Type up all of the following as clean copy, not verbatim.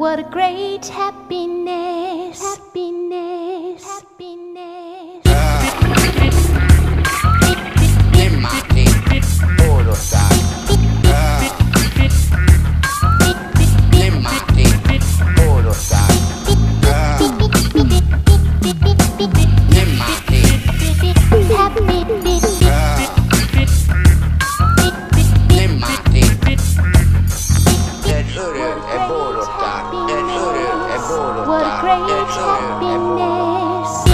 What a great happiness, happiness, happiness. What a great happiness.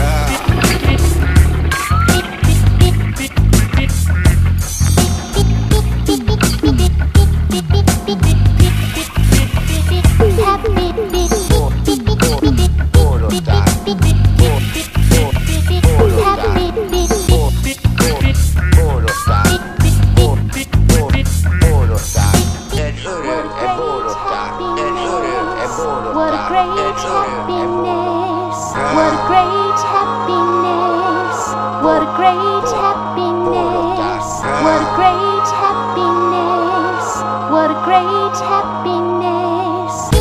What a great happiness. What a great happiness. What a great happiness. What a great happiness. What a great happiness.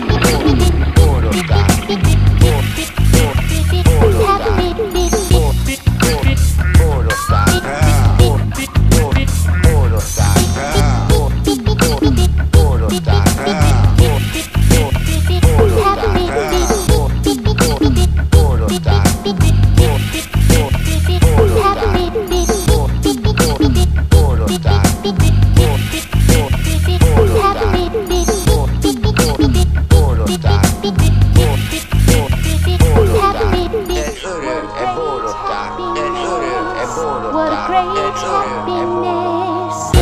What a great happiness.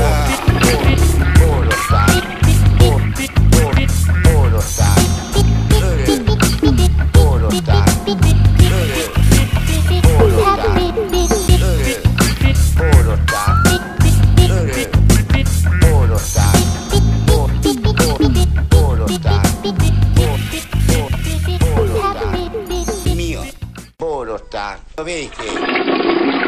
Mio, vedi che